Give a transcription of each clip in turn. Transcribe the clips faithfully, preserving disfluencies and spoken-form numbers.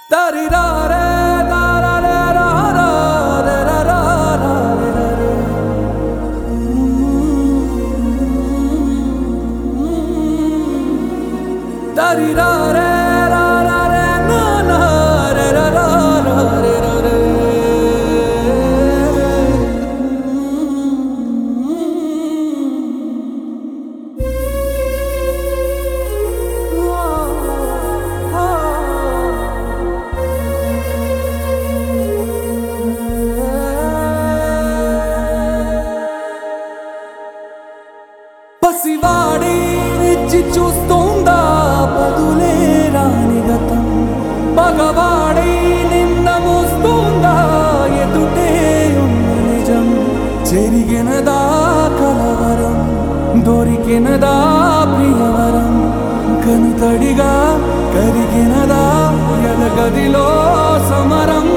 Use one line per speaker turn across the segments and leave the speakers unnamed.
తరిరారే దారారే రారారే రారారే రారే తరిరారే రారారే నానారే రారారే రారే పసివాడి రెచ్చి చూస్తోందా బదులే రాని గతం పగవాడి నిన్న మోస్తోందా ఎదుటే ఉన్న నిజం చెరిగినదా కలవరం దొరికినదా ప్రియవరం కనుతడిగా కరిగినదా ఎదగదిలో సమరం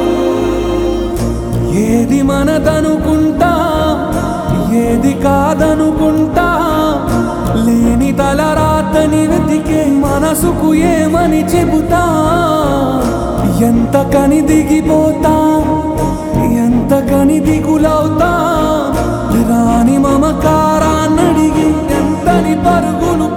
ఏది మనదనుకుంటా ఏది కాదనుకుంటా లేని తలరాతని వెతికే మనసుకు ఏమని చెబుతా ఎంత కని దిగిపోతా ఎంత కని దిగులవుతా రాని మమకారాన్నడిగి ఎంతని పరుగులు